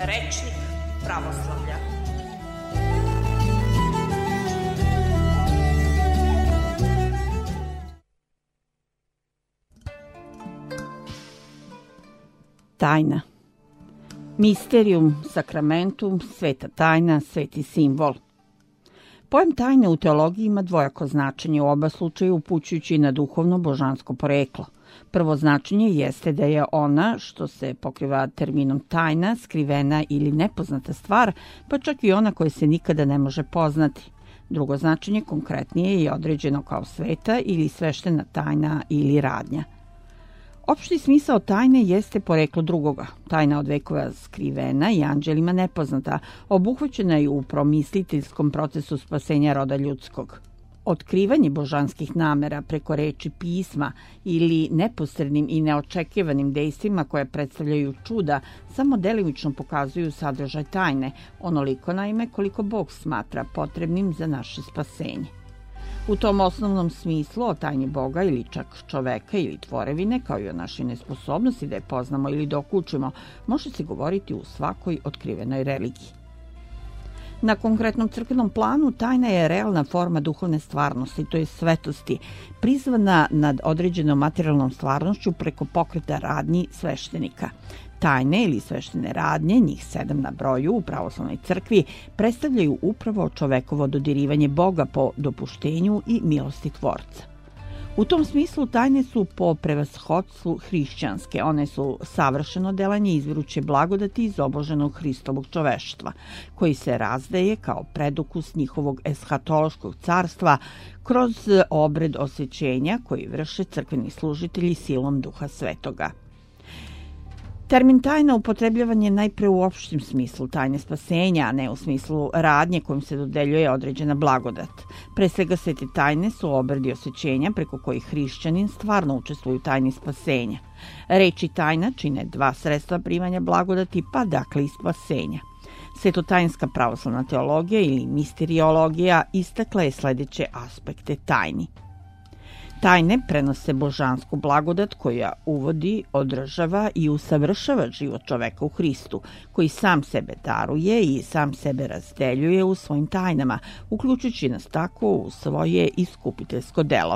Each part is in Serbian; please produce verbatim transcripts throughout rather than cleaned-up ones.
Rečnik pravoslavlja. Tajna. Misterium, sakramentum, sveta tajna, sveti simbol. Pojem tajne u teologiji ima dvojako značenje, u oba slučaja upućujući na duhovno božansko poreklo. Prvo značenje jeste da je ona, što se pokriva terminom tajna, skrivena ili nepoznata stvar, pa čak i ona koja se nikada ne može poznati. Drugo značenje konkretnije je određeno kao sveta ili sveštena tajna ili radnja. Opšti smisao tajne jeste poreklo drugoga. Tajna od vekova skrivena i anđelima nepoznata, obuhvaćena je u promisliteljskom procesu spasenja roda ljudskog. Otkrivanje božanskih namera preko reči pisma ili neposrednim i neočekivanim dejstvima koje predstavljaju čuda samo delimično pokazuju sadržaj tajne, onoliko naime koliko Bog smatra potrebnim za naše spasenje. U tom osnovnom smislu o tajni Boga ili čak čoveka ili tvorevine, kao i o našoj nesposobnosti da je poznamo ili dokučimo, može se govoriti u svakoj otkrivenoj religiji. Na konkretnom crkvenom planu tajna je realna forma duhovne stvarnosti, to je svetosti, prizvana nad određenom materijalnom stvarnošću preko pokreta radnji sveštenika. Tajne ili sveštene radnje, njih sedam na broju u pravoslavnoj crkvi, predstavljaju upravo čovekovo dodirivanje Boga po dopuštenju i milosti Tvorca. U tom smislu tajne su po prevashodstvu hrišćanske. One su savršeno delanje izviruće blagodati iz oboženog Hristovog čoveštva, koji se razdaje kao predukus njihovog eshatološkog carstva kroz obred osvećenja koji vrše crkveni služitelji silom Duha Svetoga. Termin tajna upotrebljavan je najpre u opštem smislu tajne spasenja, a ne u smislu radnje kojim se dodeljuje određena blagodat. Pre svega svete tajne su obredi osvećenja preko kojih hrišćanin stvarno učestvuje u tajni spasenja. Reči tajna čine dva sredstva primanja blagodati, pa dakle i spasenja. Svetotajinska pravoslavna teologija ili misteriologija istakla je sledeće aspekte tajni. Tajne prenose božansku blagodat koja uvodi, održava i usavršava život čoveka u Hristu, koji sam sebe daruje i sam sebe razdeljuje u svojim tajnama, uključujući nas tako u svoje iskupiteljsko delo.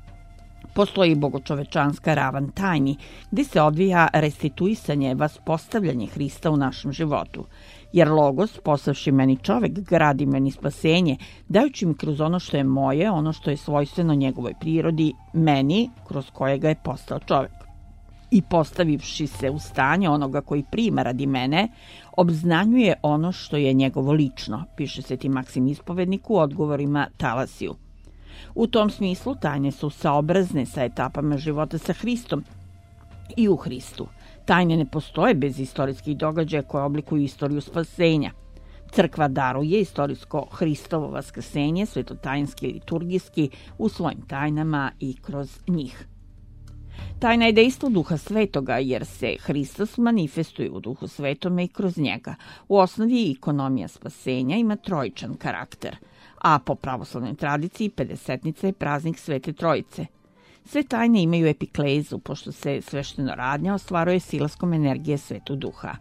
Postoji bogočovečanska ravan tajni, gde se odvija restituisanje, vaspostavljanje Hrista u našem životu. Jer Logos, postavši meni čovek, gradi meni spasenje, dajući mi kroz ono što je moje, ono što je svojstveno njegovoj prirodi, meni, kroz kojega je postao čovek. I postavivši se u stanje onoga koji prima radi mene, obznanjuje ono što je njegovo lično, piše sveti Maksim Ispovednik u odgovorima Talasiju. U tom smislu tajne su saobrazne sa etapama života sa Hristom i u Hristu. Tajne ne postoje bez istorijskih događaja koje oblikuju istoriju spasenja. Crkva daruje istorijsko Hristovo vaskrsenje, svetotajinski i liturgijski, u svojim tajnama i kroz njih. Tajna je dejstvo Duha Svetoga, jer se Hristos manifestuje u Duhu Svetome i kroz njega. U osnovi ikonomija spasenja ima trojičan karakter, a po pravoslavnoj tradiciji pedesetnica je praznik Svete Trojice. Sve tajne imaju epiklezu, pošto se svešteno radnja ostvaruje silaskom energije Svetog Duha.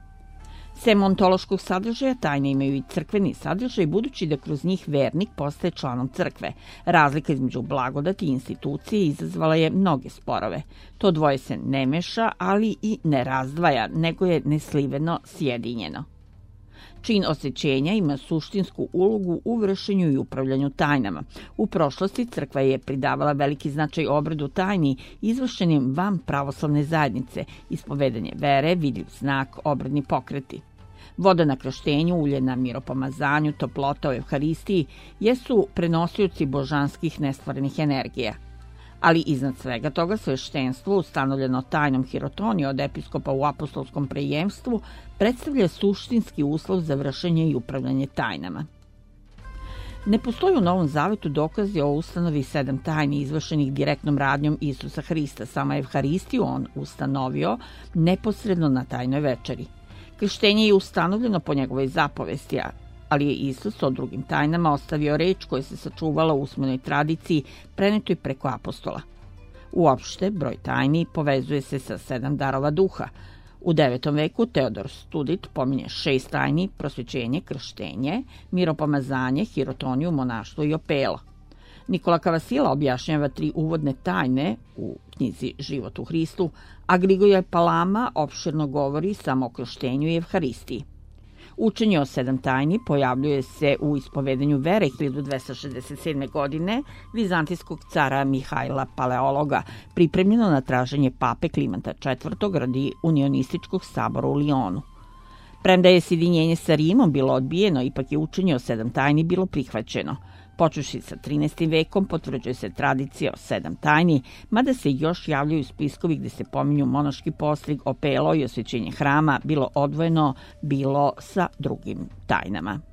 Sem ontološkog sadržaja, tajne imaju i crkveni sadržaj, budući da kroz njih vernik postaje članom crkve. Razlika između blagodati i institucije izazvala je mnoge sporove. To dvoje se ne meša, ali i ne razdvaja, nego je nesliveno sjedinjeno. Čin osvećenja ima suštinsku ulogu u vršenju i upravljanju tajnama. U prošlosti crkva je pridavala veliki značaj obredu tajni izvršenim van pravoslavne zajednice, ispovedanje vere, vidljiv znak, obredni pokreti. Voda na krštenju, ulje na miropomazanju, toplota u Evharistiji jesu prenosioci božanskih nestvorenih energija. Ali iznad svega toga sveštenstvo, ustanovljeno tajnom hirotonije od episkopa u apostolskom prejemstvu, predstavlja suštinski uslov za vršenje i upravljanje tajnama. Ne postoji u Novom Zavetu dokazi o ustanovi sedam tajni izvršenih direktnom radnjom Isusa Hrista. Sama Evharistiju on ustanovio neposredno na tajnoj večeri. Krštenje je ustanovljeno po njegovoj zapovesti, ali je Isus o drugim tajnama ostavio reč koja se sačuvala u usmenoj tradiciji prenetoj preko apostola. Uopšte, broj tajni povezuje se sa sedam darova duha. U devetom veku Teodor Studit pominje šest tajni: prosvećenje, krštenje, miropomazanje, hirotoniju, monaštvo i opelo. Nikola Kavasila objašnjava tri uvodne tajne u knjizi Život u Hristu, a Grigorije Palama opširno govori samo o krštenju i evharistiji. Učenje o sedam tajni pojavljuje se u ispovedanju vere hiljadu dvesta šezdeset sedme. godine vizantijskog cara Mihajla Paleologa, pripremljeno na traženje pape Klimenta četvrtog. radi unionističkog sabora u Lionu. Premda je sjedinjenje sa Rimom bilo odbijeno, ipak je učenje o sedam tajni bilo prihvaćeno. Počevši sa trinaestim vekom potvrđuje se tradicija o sedam tajni, mada se još javljaju spiskovi gde se pominju monaški postrig, opelo i osvećenje hrama, bilo odvojeno, bilo sa drugim tajnama.